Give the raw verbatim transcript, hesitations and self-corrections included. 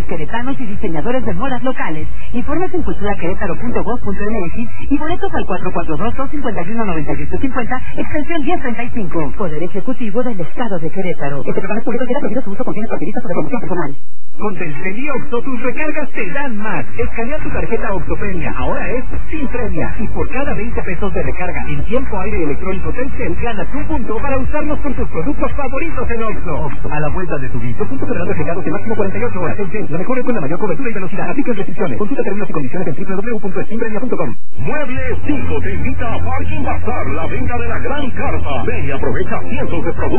arquitectos queretanos y diseñadores de modas locales. Informes en cultura querétaro punto gob punto m x y boletos al cuatro cuatro dos, dos cinco uno, nueve ocho cinco cero, extensión diez treinta y cinco. Poder Ejecutivo del Estado de Querétaro. Este programa es público y queda prohibido su uso con fines partidistas o de promoción personal. Con Telcel y Oxxo, tus recargas te dan más. Escanea tu tarjeta Oxxo Premia, ahora es sin premia. Y por cada veinte pesos de recarga en tiempo aire electrónico Telcel, ganas un punto para usarlos con tus productos favoritos en Oxxo. Oxxo, a la vuelta de tu vida. Puntos generando recargos de máximo cuarenta y ocho horas. Telcel, la mejor red con la mayor cobertura y velocidad. Aplica restricciones. Consulta términos y condiciones en doble u doble u doble u punto steampremia punto com. Muebles cinco te invita a Parking Bazar, la venta de la gran carta. Ven y aprovecha cientos de productos